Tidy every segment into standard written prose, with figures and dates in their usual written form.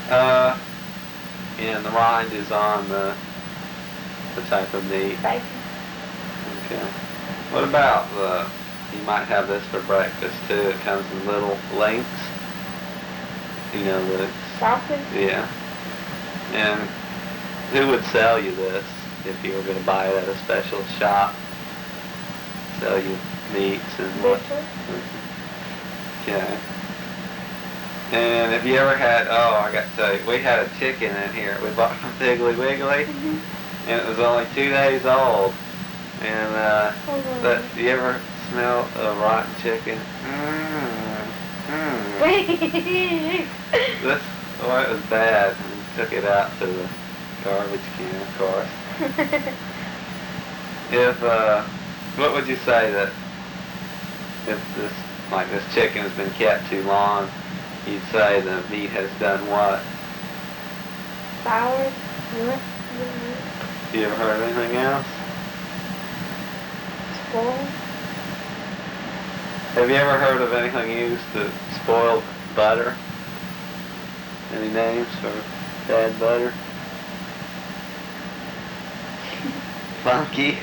Uh, and the rind is on the type of meat. Bacon. Okay. What about you might have this for breakfast too. It comes in little links. You know that it's... Sausage? Yeah. And who would sell you this if you were going to buy it at a special shop? Sell you meats and what? Butcher. Okay. And have you ever had, I got to tell you, we had a chicken in here we bought from Piggly Wiggly, and it was only 2 days old. And but you ever smell a rotten chicken? This, it was bad. We took it out to the garbage can, of course. What would you say that if this chicken has been kept too long, you'd say the meat has done what? Sour. You ever heard of anything else? Spoiled. Have you ever heard of anything used to spoil butter? Any names for bad butter? Funky.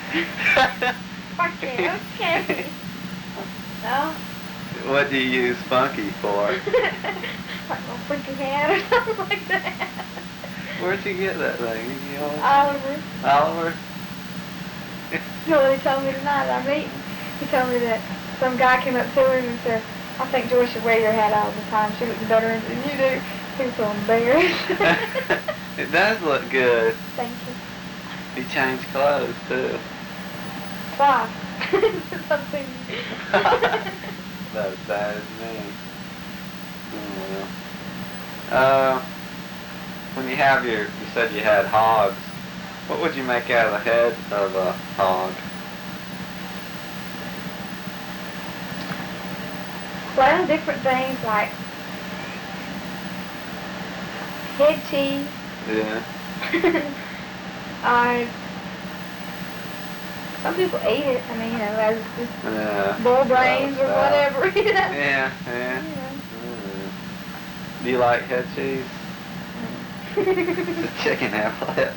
Okay. No? What do you use funky for? Like a freaking hat or something like that. Where'd you get that thing? Oliver. Oliver? You know what he told me tonight at our meeting? He told me that some guy came up to him and said, I think Joy should wear your hat all the time. She looks better than you do. He was so embarrassed. It does look good. Thank you. You change clothes too. Twice. Something. Not as bad as me. Oh, well. When you have you said you had hogs, what would you make out of the head of a hog? Well, different things like head cheese. Yeah. Some people eat it. I mean, as just Yeah. bull brains or whatever. Yeah. Do you like head cheese? The chicken have lips.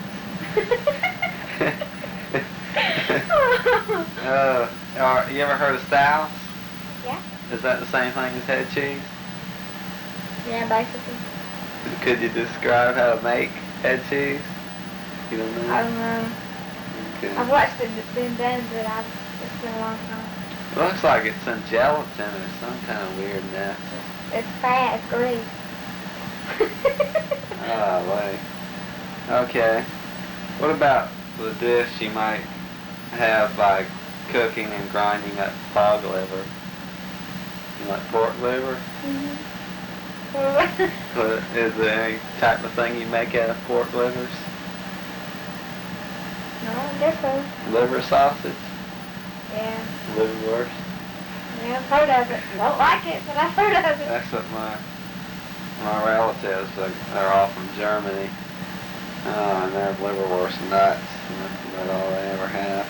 You ever heard of souse? Yeah. Is that the same thing as head cheese? Yeah, basically. Could you describe how to make head cheese? You don't know? I don't know. Okay. I've watched it being done, but it's been a long time. It looks like it's in gelatin or some kind of weird mess. It's fat, it's grease. Oh, wait. Okay. What about the dish you might have by cooking and grinding up hog liver? You like pork liver? Is there any type of thing you make out of pork livers? No, I guess so. Liver sausage? Yeah. Liverwurst? Yeah, I've heard of it. Don't like it, but I've heard of it. That's what my relatives are all from Germany. And they're liverwurst nuts. And that's about all they ever have.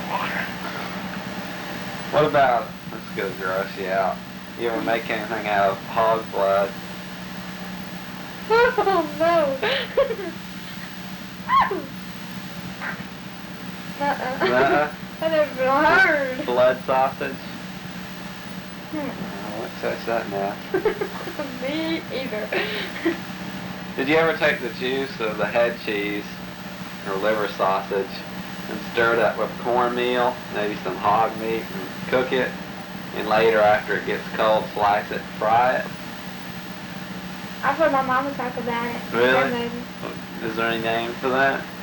What about, let's go gross you out. You ever make anything out of hog blood? Oh, no. Nuh-uh. I never heard. Blood sausage? I won't touch that now. Me either. Did you ever take the juice of the head cheese or liver sausage and stir it up with cornmeal, maybe some hog meat, and cook it, and later after it gets cold, slice it and fry it? I've heard my mama talk about it. Really? Grandmother. Is there any name for that?